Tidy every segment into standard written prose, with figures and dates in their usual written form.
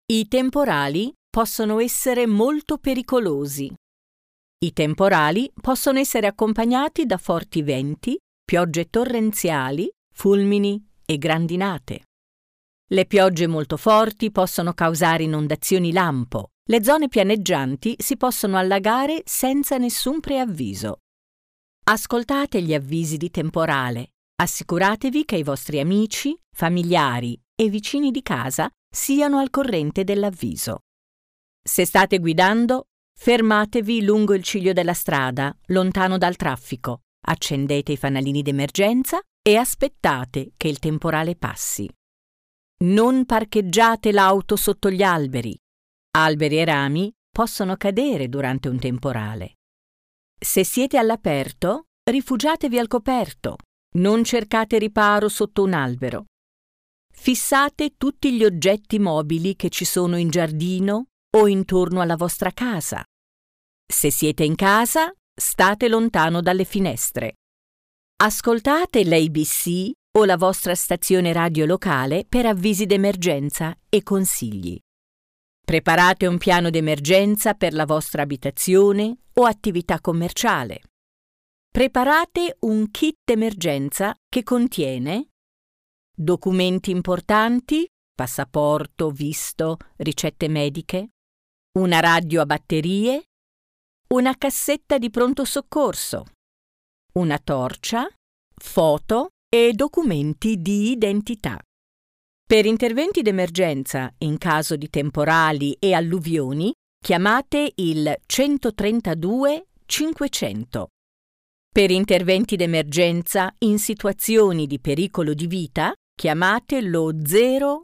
I temporali possono essere molto pericolosi. I temporali possono essere accompagnati da forti venti, piogge torrenziali, fulmini e grandinate. Le piogge molto forti possono causare inondazioni lampo. Le zone pianeggianti si possono allagare senza nessun preavviso. Ascoltate gli avvisi di temporale. Assicuratevi che i vostri amici, familiari e vicini di casa siano al corrente dell'avviso. Se state guidando, fermatevi lungo il ciglio della strada, lontano dal traffico, accendete i fanalini d'emergenza e aspettate che il temporale passi. Non parcheggiate l'auto sotto gli alberi. Alberi e rami possono cadere durante un temporale. Se siete all'aperto, rifugiatevi al coperto. Non cercate riparo sotto un albero. Fissate tutti gli oggetti mobili che ci sono in giardino o intorno alla vostra casa. Se siete in casa, state lontano dalle finestre. Ascoltate l'ABC o la vostra stazione radio locale per avvisi d'emergenza e consigli. Preparate un piano d'emergenza per la vostra abitazione o attività commerciale. Preparate un kit d'emergenza che contiene documenti importanti, passaporto, visto, ricette mediche, una radio a batterie, una cassetta di pronto soccorso, una torcia, foto e documenti di identità. Per interventi d'emergenza in caso di temporali e alluvioni, chiamate il 132 500. Per interventi d'emergenza in situazioni di pericolo di vita, chiamate lo 000.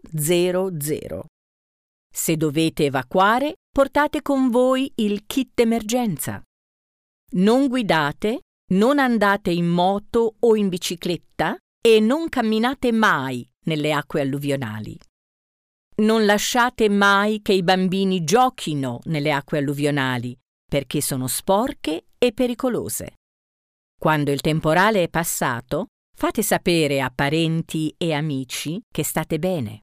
Se dovete evacuare, portate con voi il kit d'emergenza. Non guidate, non andate in moto o in bicicletta e non camminate mai nelle acque alluvionali. Non lasciate mai che i bambini giochino nelle acque alluvionali perché sono sporche e pericolose. Quando il temporale è passato, fate sapere a parenti e amici che state bene.